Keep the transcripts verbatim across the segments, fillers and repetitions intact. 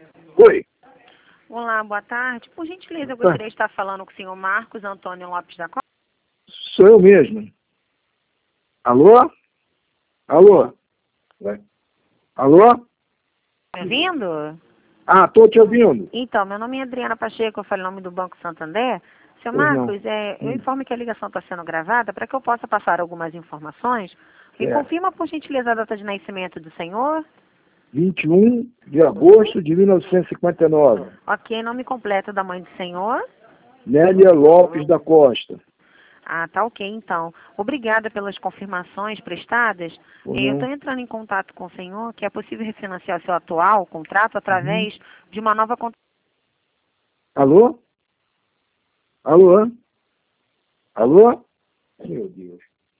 Oi. Olá, boa tarde. Por gentileza, eu Tá. gostaria de estar falando com o senhor Marcos Antônio Lopes da Costa. Sou eu mesmo. Alô? Alô? Vai. Alô? Me ouvindo? Ah, tô te ouvindo. Então, meu nome é Adriana Pacheco, eu falo em nome do Banco Santander. Senhor Pois não. Marcos, é, eu Hum, informo que a ligação está sendo gravada para que eu possa passar algumas informações. Me certo. confirma, por gentileza, a data de nascimento do senhor? vinte e um de agosto de mil novecentos e cinquenta e nove. Ok, nome completo da mãe do senhor? Nélia Lopes da Costa. Ah, tá ok, então. Obrigada pelas confirmações prestadas. Pois Eu não. estou entrando em contato com o senhor que é possível refinanciar seu atual contrato Uhum. através de uma nova contratação. Alô? Alô? Alô? Meu Deus.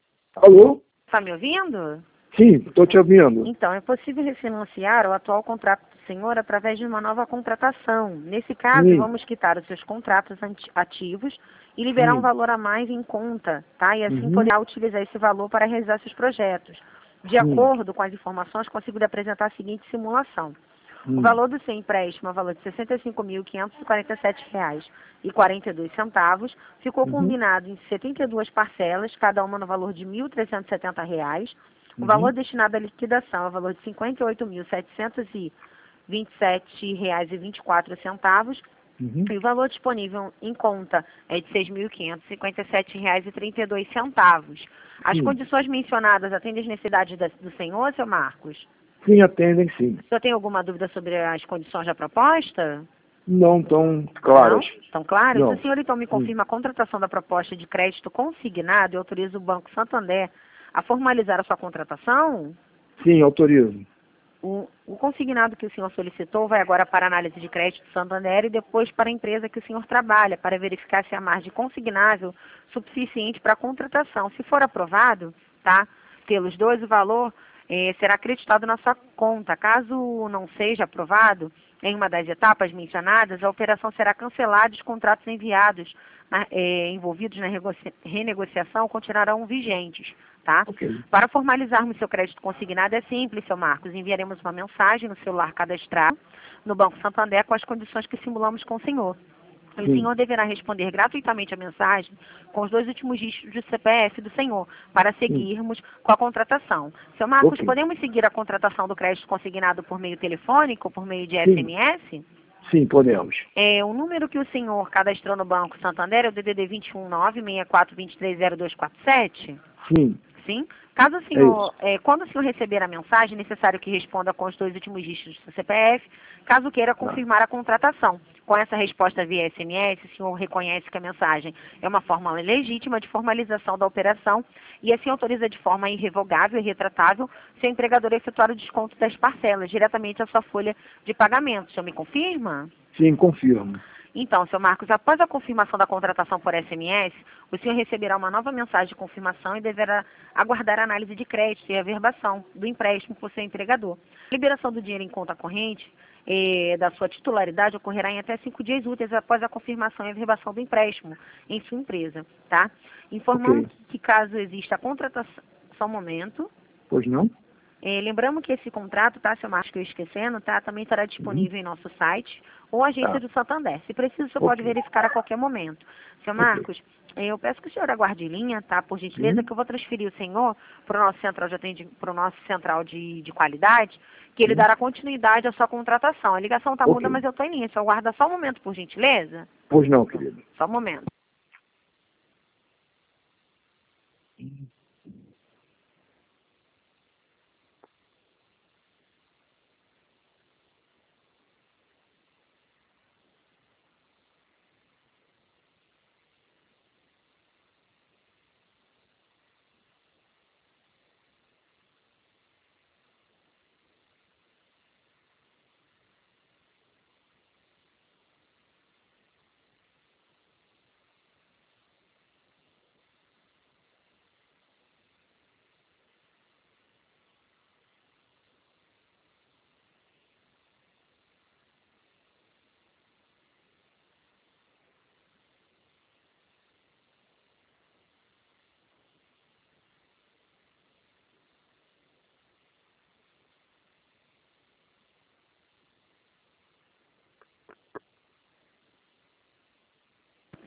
Alô? Está me ouvindo? Sim, tô te ouvindo. Então, é possível refinanciar o atual contrato do senhor através de uma nova contratação. Nesse caso, Sim, vamos quitar os seus contratos anti- ativos e liberar um sim. valor a mais em conta, tá? E assim Uhum. poderá utilizar esse valor para realizar seus projetos. De Sim. acordo com as informações, consigo lhe apresentar a seguinte simulação. O Hum. valor do seu empréstimo é o valor de sessenta e cinco mil quinhentos e quarenta e sete reais e quarenta e dois centavos. Ficou Uhum. combinado em setenta e duas parcelas, cada uma no valor de mil trezentos e setenta reais. O valor Uhum. destinado à liquidação é o valor de cinquenta e oito mil setecentos e vinte e sete reais e vinte e quatro centavos. Uhum. E o valor disponível em conta é de seis mil quinhentos e cinquenta e sete reais e trinta e dois centavos. As Sim. condições mencionadas atendem às necessidades da- do senhor, seu Marcos? Sim, atendem sim. O senhor tem alguma dúvida sobre as condições da proposta? Não tão claras. Não? Estão claras? O Não. senhor então me Hum. confirma a contratação da proposta de crédito consignado e autoriza o Banco Santander a formalizar a sua contratação? Sim, autorizo. O, o consignado que o senhor solicitou vai agora para a análise de crédito do Santander e depois para a empresa que o senhor trabalha, para verificar se a margem consignável suficiente para a contratação. Se for aprovado, tá, pelos dois, o valor eh, será acreditado na sua conta. Caso não seja aprovado, em uma das etapas mencionadas, a operação será cancelada e os contratos enviados, na- eh, envolvidos na regocia- renegociação continuarão vigentes. Tá? Ok. Para formalizarmos seu crédito consignado é simples, seu Marcos. Enviaremos uma mensagem no celular cadastrado no Banco Santander com as condições que simulamos com o senhor. O Sim. senhor deverá responder gratuitamente a mensagem com os dois últimos dígitos do C P F do senhor, para Sim. seguirmos com a contratação. Seu Marcos, Ok. podemos seguir a contratação do crédito consignado por meio telefônico ou por meio de Sim. S M S? Sim, podemos. É, o número que o senhor cadastrou no Banco Santander é o D D D dois um nove, seis quatro dois três zero dois quatro sete? Sim. Sim. Caso o É isso. senhor, é, quando o senhor receber a mensagem, é necessário que responda com os dois últimos dígitos do C P F, caso queira Tá. confirmar a contratação. Com essa resposta via S M S, o senhor reconhece que a mensagem é uma forma legítima de formalização da operação e assim autoriza de forma irrevogável e retratável seu empregador a efetuar o desconto das parcelas diretamente à sua folha de pagamento. O senhor me confirma? Sim, confirmo. Então, seu Marcos, após a confirmação da contratação por S M S, o senhor receberá uma nova mensagem de confirmação e deverá aguardar a análise de crédito e a averbação do empréstimo por seu empregador. A liberação do dinheiro em conta corrente eh, da sua titularidade ocorrerá em até cinco dias úteis após a confirmação e averbação do empréstimo em sua empresa, tá? Informando Ok. que caso exista a contratação, só um momento, Pois não? é, lembrando que esse contrato, tá, seu Marcos, que eu esquecendo, tá, também estará Uhum. disponível em nosso site ou agência Tá. do Santander. Se preciso, você pode Ok. verificar a qualquer momento. Seu Ok. Marcos, é, eu peço que o senhor aguarde em linha, tá, por gentileza, Sim. que eu vou transferir o senhor para o nosso central de atendimento, para o nosso central de, de qualidade, que ele Sim. dará continuidade à sua contratação. A ligação está Ok. muda, mas eu estou em linha. Só aguarda só um momento, por gentileza. Pois não, querido. Só um momento.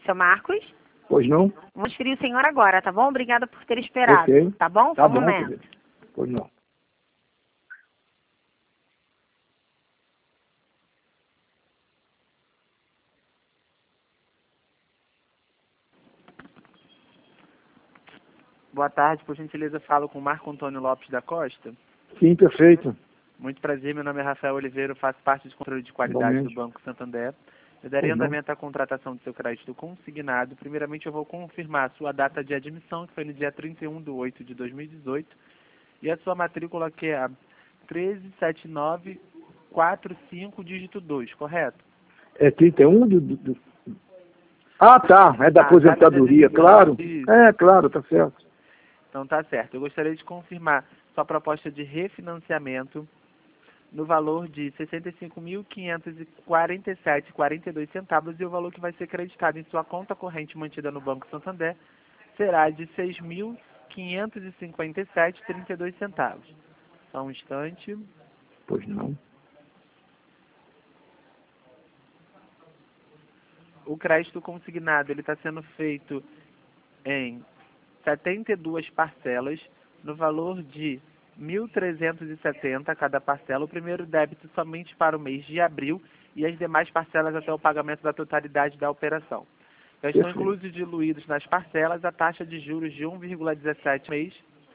Seu Marcos? Pois não? Vou transferir o senhor agora, tá bom? Obrigada por ter esperado. Ok. Tá bom? Tá Só um bom, momento. querido. Pois não. Boa tarde, por gentileza, falo com Marco Antônio Lopes da Costa. Sim, perfeito. Muito prazer, meu nome é Rafael Oliveira, faço parte do controle de qualidade Igualmente. do Banco Santander. Eu darei Pois não. andamento à contratação do seu crédito consignado. Primeiramente, eu vou confirmar a sua data de admissão, que foi no dia trinta e um de oito de dois mil e dezoito, e a sua matrícula, que é a treze sete nove quatro cinco, dígito dois, correto? É trinta e um do... do- do- Ah, tá. É da Ah, aposentadoria, tá, claro. isso. É, claro, tá certo. Então tá certo. Eu gostaria de confirmar sua proposta de refinanciamento no valor de sessenta e cinco mil quinhentos e quarenta e sete reais e quarenta e dois centavos, e o valor que vai ser creditado em sua conta corrente mantida no Banco Santander será de seis mil quinhentos e cinquenta e sete reais e trinta e dois centavos. Só um instante. Pois não. O crédito consignado ele está sendo feito em setenta e duas parcelas no valor de mil trezentos e setenta cada parcela. O primeiro débito somente para o mês de abril e as demais parcelas até o pagamento da totalidade da operação. Já estão Perfeito. inclusos e diluídos nas parcelas a taxa de juros de um vírgula dezessete mês,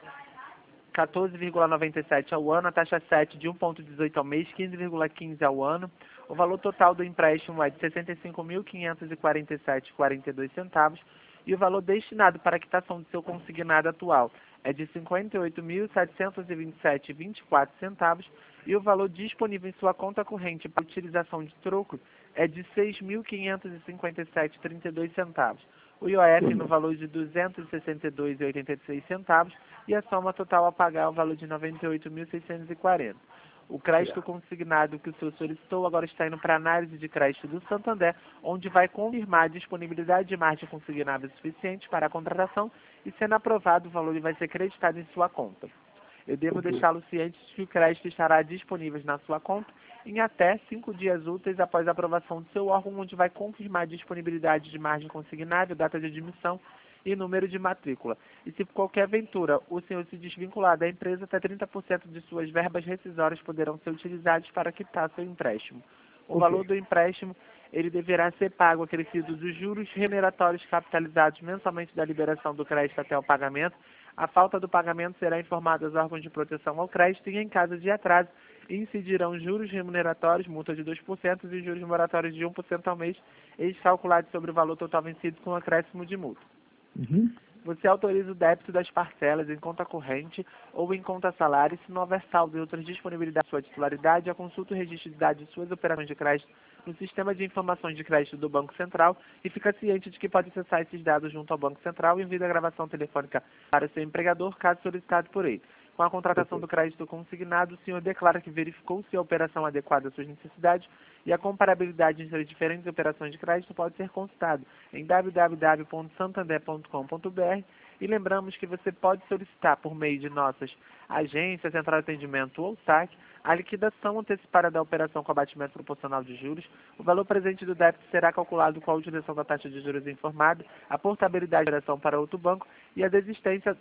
quatorze vírgula noventa e sete ao ano, a taxa sete de um vírgula dezoito ao mês, quinze vírgula quinze ao ano. O valor total do empréstimo é de sessenta e cinco mil quinhentos e quarenta e sete reais e quarenta e dois centavos e o valor destinado para a quitação do seu consignado atual é de cinquenta e oito mil setecentos e vinte e sete reais e vinte e quatro centavos e o valor disponível em sua conta corrente para utilização de troco é de seis mil quinhentos e cinquenta e sete reais e trinta e dois centavos. O I O F no valor de duzentos e sessenta e dois reais e oitenta e seis centavos e a soma total a pagar é o valor de noventa e oito mil seiscentos e quarenta reais. O crédito consignado que o senhor solicitou agora está indo para análise de crédito do Santander, onde vai confirmar a disponibilidade de margem consignável suficiente para a contratação e, sendo aprovado, o valor vai ser creditado em sua conta. Eu devo Ok. deixá-lo ciente de que o crédito estará disponível na sua conta em até cinco dias úteis após a aprovação do seu órgão, onde vai confirmar a disponibilidade de margem consignável, data de admissão e número de matrícula. E se por qualquer aventura o senhor se desvincular da empresa, até trinta por cento de suas verbas rescisórias poderão ser utilizadas para quitar seu empréstimo. O Ok. valor do empréstimo ele deverá ser pago acrescido dos juros remuneratórios capitalizados mensalmente da liberação do crédito até o pagamento. A falta do pagamento será informada aos órgãos de proteção ao crédito e, em caso de atraso, incidirão juros remuneratórios, multa de dois por cento e juros moratórios de um por cento ao mês, eles calculados sobre o valor total vencido com acréscimo de multa. Uhum. Você autoriza o débito das parcelas em conta corrente ou em conta salário se não houver saldo e outras disponibilidades de sua titularidade, a consulta o registro de dados de suas operações de crédito no Sistema de Informações de Crédito do Banco Central e fica ciente de que pode acessar esses dados junto ao Banco Central e envia a gravação telefônica para o seu empregador, caso solicitado por ele. Com a contratação do crédito consignado, o senhor declara que verificou se a operação é adequada às suas necessidades e a comparabilidade entre as diferentes operações de crédito pode ser consultado em w w w ponto santander ponto com ponto b r e lembramos que você pode solicitar por meio de nossas agências, central de atendimento ou saque a liquidação antecipada da operação com abatimento proporcional de juros. O valor presente do débito será calculado com a utilização da taxa de juros informada, a portabilidade da operação para outro banco e a desistência.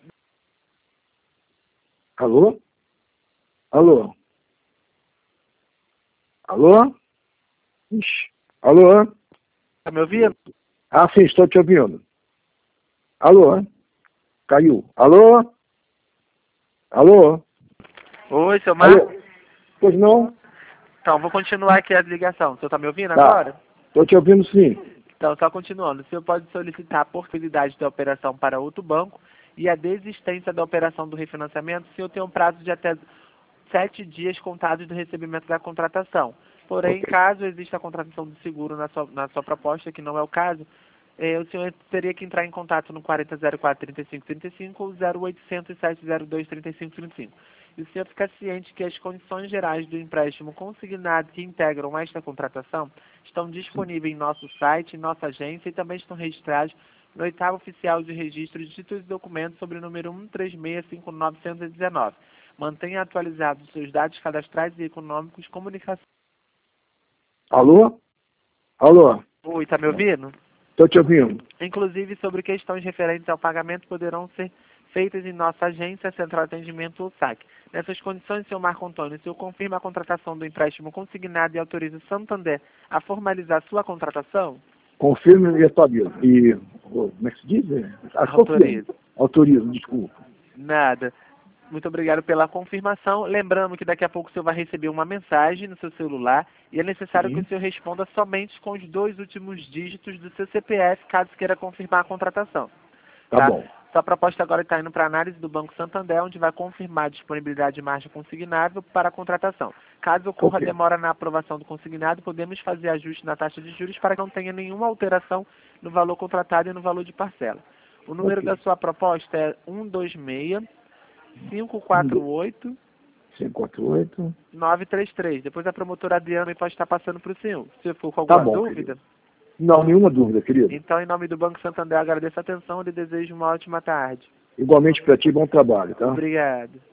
Alô? Alô? Alô? Ixi. Alô? Está me ouvindo? Ah, sim, estou te ouvindo. Alô? Caiu. Alô? Alô? Oi, seu Marcos. Alô? Pois não? Então, vou continuar aqui a ligação. O senhor está me ouvindo Tá. agora? Estou te ouvindo sim. Então, só continuando. O senhor pode solicitar a possibilidade da operação para outro banco e a desistência da operação do refinanciamento se eu tenho um prazo de até sete dias contados do recebimento da contratação. Porém, Ok. caso exista a contratação do seguro na sua, na sua proposta, que não é o caso, eh, o senhor teria que entrar em contato no quarenta zero quatro, trinta e cinco trinta e cinco ou zero oitocentos, sete zero dois, trinta e cinco trinta e cinco. E o senhor fica ciente que as condições gerais do empréstimo consignado que integram esta contratação estão disponíveis em nosso site, em nossa agência e também estão registrados no oitavo oficial de registro de títulos e documentos sobre o número um três seis cinco nove um nove. Mantenha atualizados seus dados cadastrais e econômicos, comunicação. Alô? Alô? Oi, tá me ouvindo? Estou te ouvindo. Inclusive, sobre questões referentes ao pagamento poderão ser feitas em nossa agência, Central de Atendimento ou S A C. Nessas condições, senhor Marco Antônio, o senhor confirma a contratação do empréstimo consignado e autoriza o Santander a formalizar sua contratação? Confirmo e atualizo. E, oh, como é que se diz? É, Autorizo. Autorizo, desculpa. Nada. Muito obrigado pela confirmação. Lembrando que daqui a pouco o senhor vai receber uma mensagem no seu celular e é necessário Sim. que o senhor responda somente com os dois últimos dígitos do seu C P F, caso queira confirmar a contratação. Tá, Tá? bom. Sua proposta agora está indo para análise do Banco Santander, onde vai confirmar a disponibilidade de margem consignável para a contratação. Caso ocorra Ok. demora na aprovação do consignado, podemos fazer ajuste na taxa de juros para que não tenha nenhuma alteração no valor contratado e no valor de parcela. O número Ok. da sua proposta é um dois seis, cinco quatro oito, cinco quatro oito. nove três três. Depois a promotora Adriana pode estar passando para o senhor. Se for com Tá alguma bom, dúvida, querido. Não, nenhuma dúvida, querido. então em nome do Banco Santander agradeço a atenção e lhe desejo uma ótima tarde. Igualmente para ti, bom trabalho, tá? Obrigado.